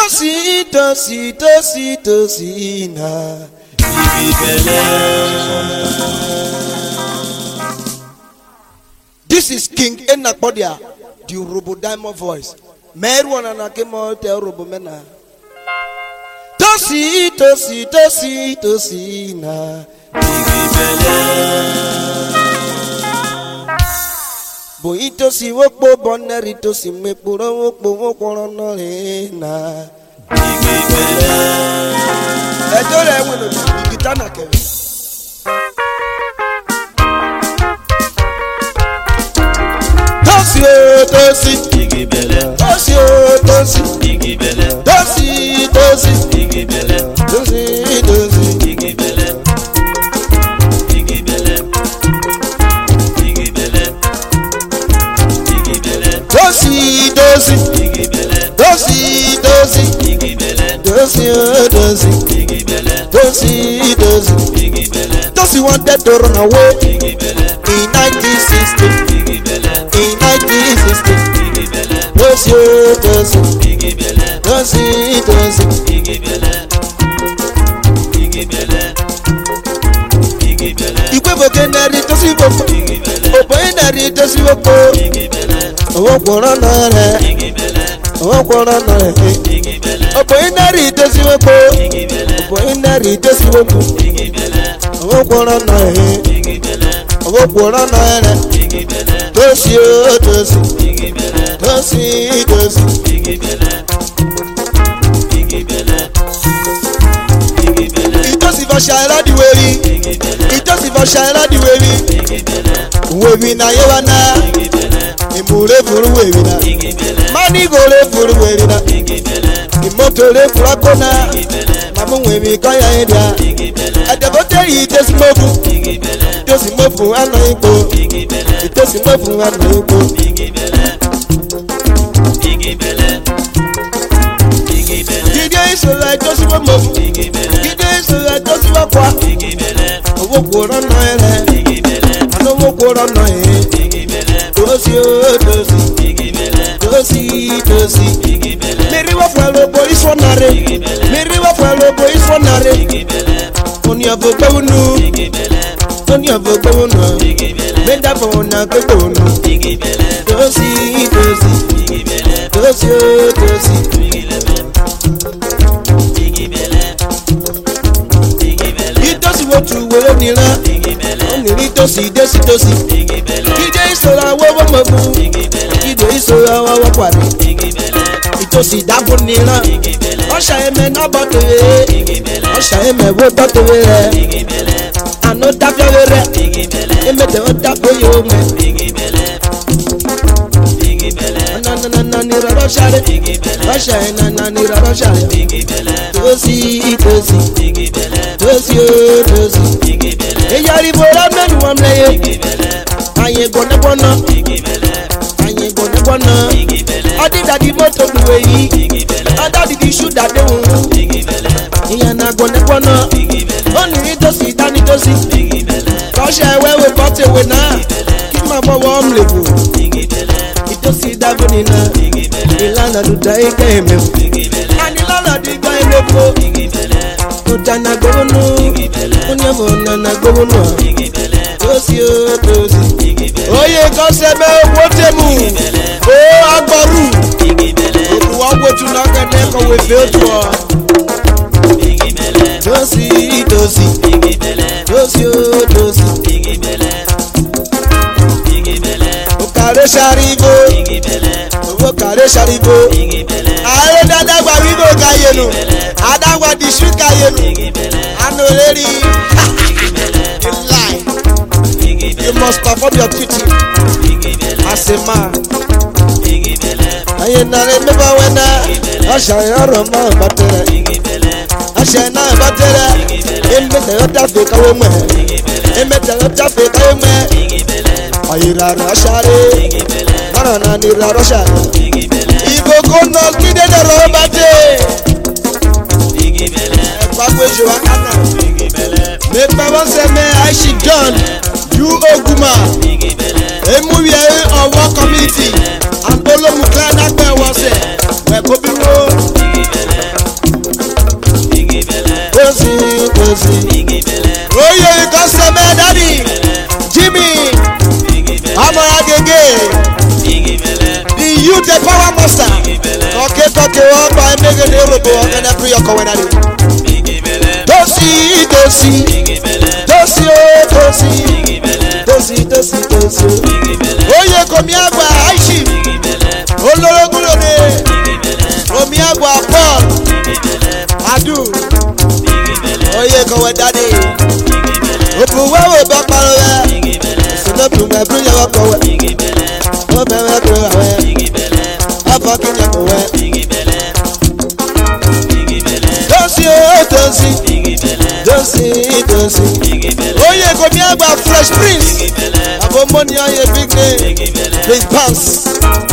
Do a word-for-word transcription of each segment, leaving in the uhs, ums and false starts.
Tosi, tosi, tosi, tosi, na. This is King Enakpodia, the Robo Diamond voice. Meruana na kemo te Robo mena. Tosi, tosi, tosi, tosi, na. Boy tosi wokbo boneri tosi me puro wokbo wokoro no na. Ejore wino gitana keve. Tosi tosi igibele. Tosi tosi igibele. Tosi tosi igibele. Tosi tosi igibele. Igibele. Igibele. Igibele. Tosi tosi igibele. Tosi tosi igibele. Tosi tosi igibele. Tosi tosi igibele. Tosi wanted to run away igibele. In nineteen sixty igibele. In nineteen sixty igibele. Tosi tosi igibele. Tosi tosi igibele. Igibele. Igibele. Ikwe bokenari tosi boko igibele. Oboyenari tosi boko igibele. Owo korona re igibele. Owo korona re igibele. Oboyenari tosi boko igibele. Oboyenari tosi boko igibele. Owo korona re igibele. Owo korona re igibele. Tosi tosi igibele. Tosi tosi igibele. Igibele. Igibele. Itosi va shara di weri igibele. Itosi va shara di weri igibele. Wewi na yewana igibele. Imure furu wewi na igibele. Mani gole furu wewi na igibele. Imotore furakona igibele. Mamu wewi kaya edia igibele. Adebote itosi mofu igibele. Itosi mofu ano ipo igibele. Itosi mofu ano ipo igibele. Igibele. Igibele. Gide isola itosi mofu igibele. Gide isola itosi wakwa igibele. Owo korona ere igibele. Ano wo korona ere igibele. Tosi tosi igibele. Tosi tosi igibele. Meri wa falo boy sonare igibele. Meri wa falo boy sonare igibele. Oni abogunu igibele. Oni abogunu igibele. Menda fona kegunu igibele. Tosi tosi igibele. Tosi tosi igibele. Igibele. Igibele. Itosi wotu wele nira igibele. Oni tosi tosi tosi igibele. Ide isora wowo mobu igibele. Ide isora wowo kwari igibele. Itosi dabo nira igibele. Osha eme na botewe igibele. Osha eme wo botewe re igibele. Ano dafewe re igibele. Emete o dabo yo me igibele. Igibele. Na na na na nira roshare igibele. Osha na na nira roshare igibele. Tosi tosi igibele. Tosi tosi igibele. Eyari bora menu amleye igibele. Aye gona gona igibele. Aye gona gona igibele. Adi dadi moto duwe yi igibele. Ada di shoot that de wu igibele. Iyana gona gona igibele. Oni tosi tani tosi igibele. Kosha wewe kote we na kima bowo omlebu igibele. Itosi dabuni na igibele. Ilana duda ikeme igibele. Ani lana diga imepo igibele. Utana gonu igibele. Unyamona na gonu igibele. Tosi tosi igibele. Oye kosebe wotemu igibele. O agboru igibele. Obuwa wotu na kene ko we feel to igibele. Tosi tosi igibele. Tosi tosi igibele. Igibele. Okare sharibo igibele. Okare sharibo igibele. Are dada gba wido kayenu. Adagwa di shoot kayenu igibele. Anoleri igibele. You lie. Igibele. You must perform your duty igibele. As a man igibele. Ayena remember when I shall roma batere igibele. Ashena batere igibele. Emete ota fe kawe me igibele. Emete ota fe kawe me igibele. Ayira rashare igibele. Nana nani rashare igibele. Ibo kono kide de robate igibele. Kwakwe joakana igibele. Me pawon se me aishi John you oguma igibele. Emu ye owo community. Ambolo mukana pe wose. We ko biwo igibele. get the robo and a pre or when I do. Dosi, dosi, dosi, dosi, dosi, dosi, dosi. Oh, yeah, come here, I see. Oh, Lord, come here, Paul. I do. Oh, yeah, go with daddy. Oh, where we back, my so not to my bring your power. Oh, my brother, I'm fucking your power. Dosi, dosi, dosi, dosi. Oh, yeah, come here, my fresh prince. I've got money on your big name. Big pants.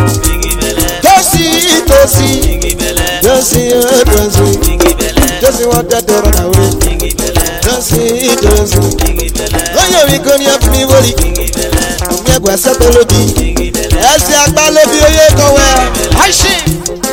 Dosi, dosi, dosi, dosi. Dosi want that to run away. Dosi, dosi. Oh, yeah, we come here for me, worry. I'm here for settle it. Yes, I'm going to be here. Go where? I see.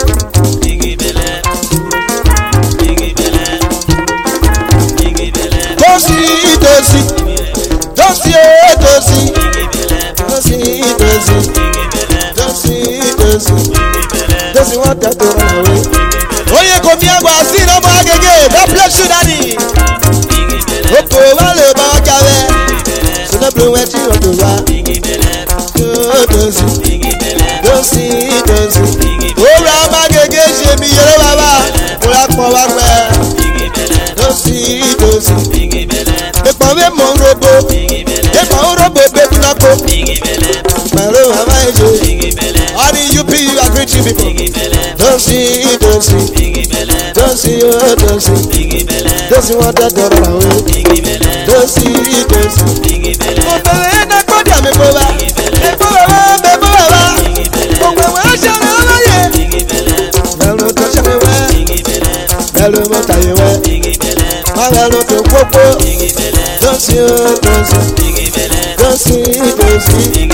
Dosi, dosi, dosi, dosi, dosi, dosi, dosi, dosi, dosi want that to run away. Oh, yeah, come here, but I see no more again. God bless you, daddy. Oko wale ba kawe, so no blue wet you to wa. Dosi, dosi, dosi. Oh, Rama gege shemi yere baba, ola po wa pe. Dosi, dosi. Epo we mo robo, epo robo bebu na ko. Maro hama ejo. All the U P you are great people. Dosi, dosi, dosi, oh dosi, dosi want that door away. Dosi, dosi. Oh baby, na ko dia me boba, me boba, me boba. Oh we we shall over ye. Hello to shall we. Hello mo taye we. Hello to popo. Dosi, oh dosi, dosi, dosi.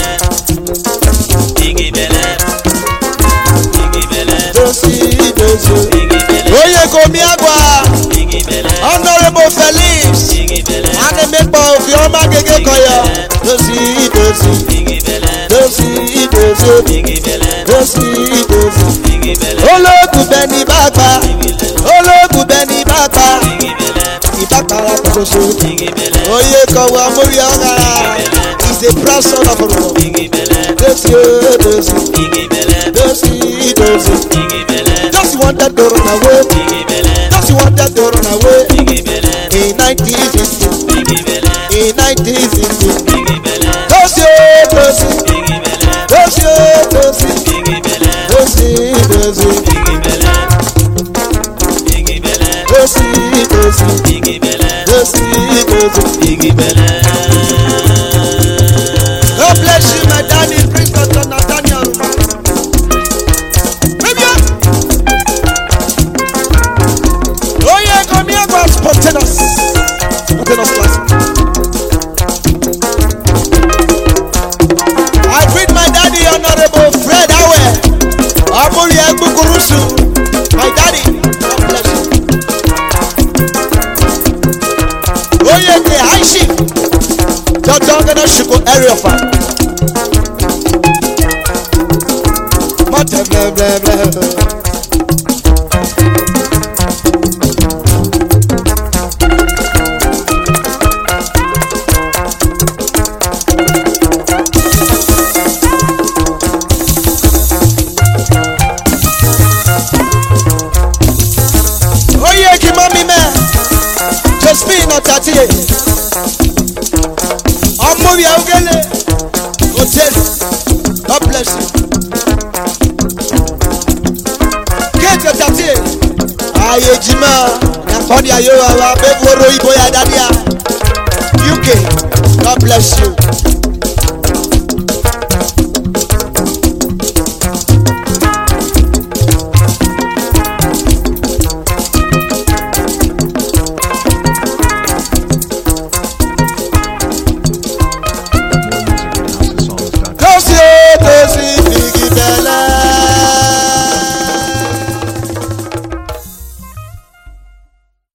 Dosi, dosi. Oye komi agwa. Honorable Felix. Ane mepo fi oma gege koyo. Dosi, dosi. Dosi, dosi. Dosi, dosi. Ologun beni baba. Ologun beni baba. Ibakara kososo. Oye kowa mori ogara. He's a proud son of a rock. Dosi, dosi. Dosi, dosi. Dosi want that to run away. Dosi want that to run away. In nineteen fifty. In nineteen fifty. Dosi, dosi. Dosi, dosi. Dosi, dosi. Dosi, dosi. Dosi, dosi. God bless you, my daddy, Prince Doctor Nathaniel. Oh yeah, come here, God, spontaneous. Spontaneous class. I greet my daddy, Honorable Fred Awe. Amuri Egbukurusu. My daddy, God bless you. Oh yeah, the high chief. Doctor Ogana Shuko area fan. Mata blah blah blah. Oh yeah, Kimami man. Just be not thirty. Amori Augele. Hotel. God bless you. Get your thirty. Aye Jima. Nakoni ayo wa beboro ibo ya dadia. U K. God bless you.